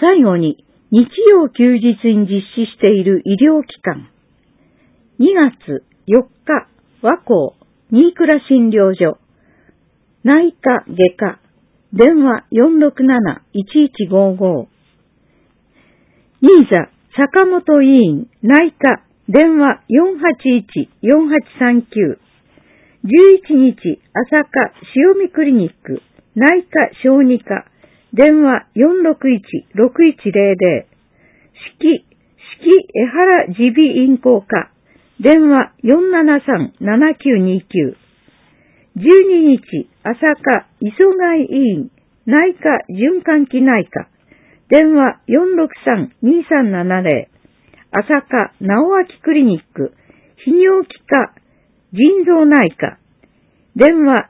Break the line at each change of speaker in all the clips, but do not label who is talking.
最後に、日曜休日に実施している医療機関。2月4日、和光、新倉診療所、内科外科、電話467-1155。新座、坂本医院、内科、電話481-4839。11日、朝霞、塩見クリニック、内科小児科、電話461-6100。四季江原耳鼻咽喉科、電話473-7929。12日、朝霞、磯貝医院、内科循環器内科、電話463-2370。朝霞、直明クリニック、泌尿器科、腎臓内科、電話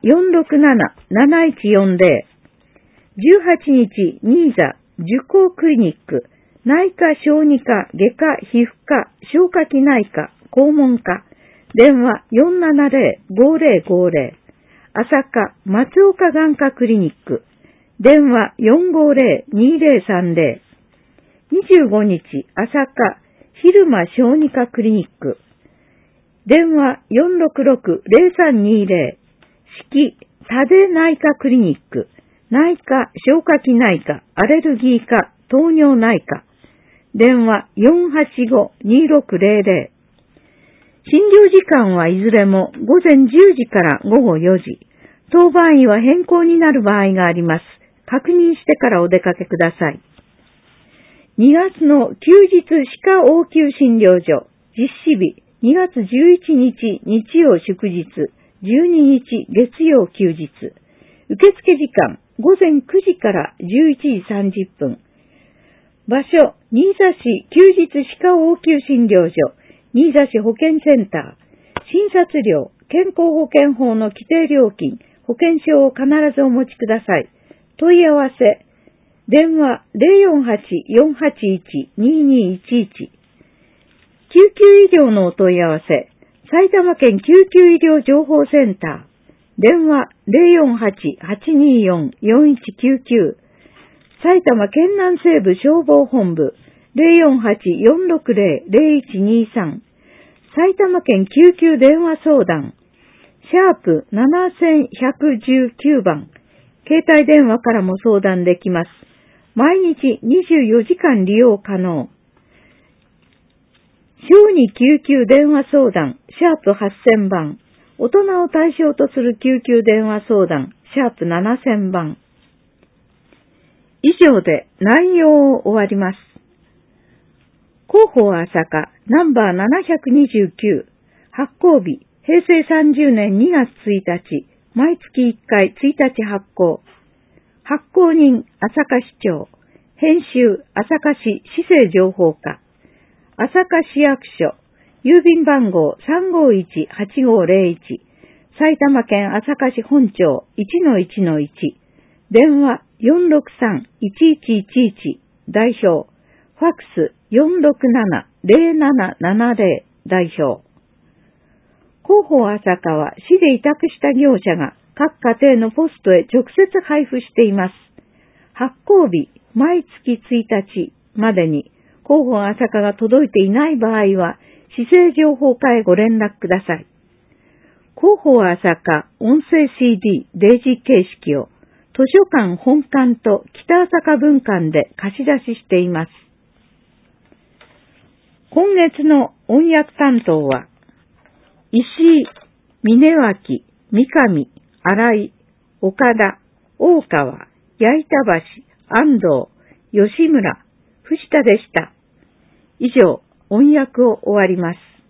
467-7140。18日、新座、受講クリニック、内科小児科、外科、皮膚科、消化器内科、肛門科、電話470-5050。朝霞、松岡眼科クリニック、電話450-2030。25日、朝霞、昼間小児科クリニック、電話466-0320。四季、多出内科クリニック、内科、消化器内科、アレルギー科、糖尿内科、電話485-2600。診療時間はいずれも午前10時から午後4時。当番医は変更になる場合があります。確認してからお出かけください。2月の休日歯科応急診療所、実施日、2月11日日曜祝日、12日月曜休日。受付時間、午前9時から11時30分。場所、新座市休日歯科応急診療所、新座市保健センター。診察料、健康保険法の規定料金、保険証を必ずお持ちください。問い合わせ、電話048-481-2211。救急医療のお問い合わせ、埼玉県救急医療情報センター。電話048-824-4199。埼玉県南西部消防本部048-460-0123。埼玉県救急電話相談#7119番。携帯電話からも相談できます。毎日24時間利用可能。小児救急電話相談#8000番。大人を対象とする救急電話相談#7000番。以上で内容を終わります。広報朝霞ナンバー729、発行日平成30年2月1日、毎月1回1日発行。発行人朝霞市長、編集朝霞市市政情報課、朝霞市役所、郵便番号351-8501、埼玉県朝霞市本町 1-1-1、電話463-1111、代表、ファックス467-0770、代表。広報朝霞は市で委託した業者が各家庭のポストへ直接配布しています。発行日、毎月1日までに広報朝霞が届いていない場合は、市政情報課へご連絡ください。広報朝霞音声 CD デジ形式を図書館本館と北朝霞分館で貸し出ししています。今月の音訳担当は、石井、峯脇、三上、新井、岡田、大川、矢板橋、安藤、吉村、藤田でした。以上、音訳を終わります。